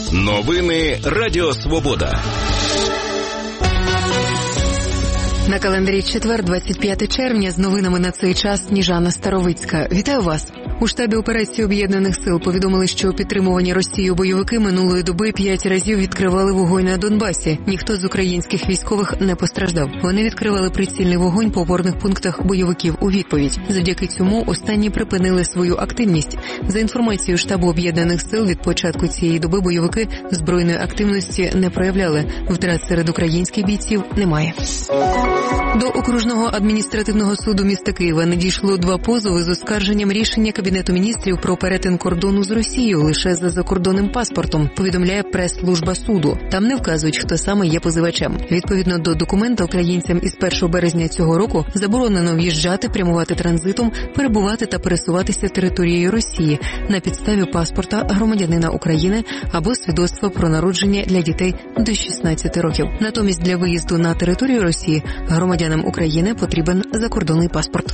Новини Радіо Свобода. На календарі четвер, 25 червня, з новинами на цей час Сніжана Старовицька. Вітаю вас! У штабі операції Об'єднаних сил повідомили, що підтримувані Росією бойовики минулої доби 5 разів відкривали вогонь на Донбасі. Ніхто з українських військових не постраждав. Вони відкривали прицільний вогонь по опорних пунктах бойовиків у відповідь. Завдяки цьому останні припинили свою активність. За інформацією штабу Об'єднаних сил, від початку цієї доби бойовики збройної активності не проявляли. Втрат серед українських бійців немає. До окружного адміністративного суду міста Києва надійшло 2 позови з оскарженням рішення Кабінету міністрів про перетин кордону з Росією лише за закордонним паспортом, повідомляє прес-служба суду. Там не вказують, хто саме є позивачем. Відповідно до документа, українцям із 1 березня цього року заборонено в'їжджати, прямувати транзитом, перебувати та пересуватися територією Росії на підставі паспорта громадянина України або свідоцтва про народження для дітей до 16 років. Натомість для виїзду на територію Росії громадянам України потрібен закордонний паспорт.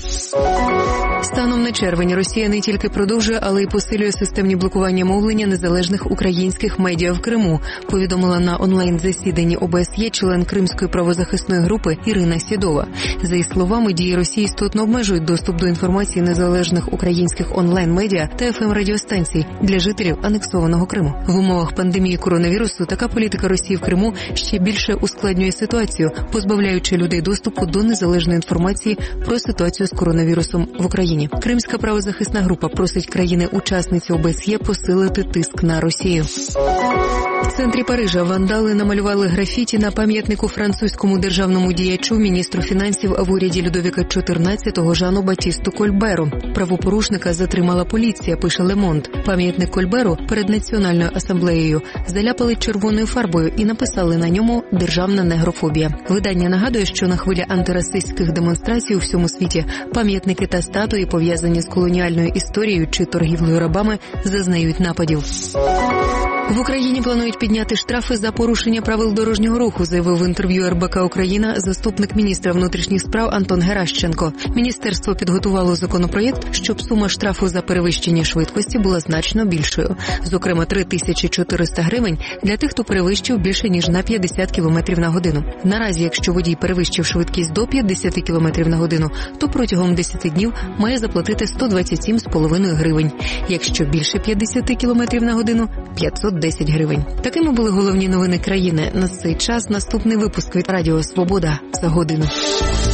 Станом на червень Росія не тільки продовжує, але й посилює системні блокування мовлення незалежних українських медіа в Криму, повідомила на онлайн-засіданні ОБСЄ член Кримської правозахисної групи Ірина Сідова. За її словами, дії Росії істотно обмежують доступ до інформації незалежних українських онлайн-медіа та ФМ-радіостанцій для жителів анексованого Криму. В умовах пандемії коронавірусу така політика Росії в Криму ще більше ускладнює ситуацію, позбавляючи людей доступу до незалежної інформації про ситуацію з коронавірусом в Україні. Кримська правозахисна група просить країни-учасниці ОБСЄ посилити тиск на Росію. В центрі Парижа вандали намалювали графіті на пам'ятнику французькому державному діячу, міністру фінансів в уряді Людовіка XIV Жану Батісту Кольберу. Правопорушника затримала поліція, пише Le Monde. Пам'ятник Кольберу перед Національною асамблеєю заляпали червоною фарбою і написали на ньому «Державна негрофобія». Видання нагадує, що на хвилі антирасистських демонстрацій у всьому світі пам'ятники та статуї, пов'язані з колоніальною історією чи торгівлею рабами, зазнають нападів. В Україні планують підняти штрафи за порушення правил дорожнього руху, заявив в інтерв'ю РБК «Україна» заступник міністра внутрішніх справ Антон Геращенко. Міністерство підготувало законопроєкт, щоб сума штрафу за перевищення швидкості була значно більшою. Зокрема, 3400 гривень для тих, хто перевищив більше ніж на 50 км на годину. Наразі, якщо водій перевищив швидкість до 50 км на годину, то протягом 10 днів має заплатити 127,5 гривень. Якщо більше 50 км на годину – 510 гривень. Такими були головні новини країни. На цей час наступний випуск від Радіо Свобода за годину.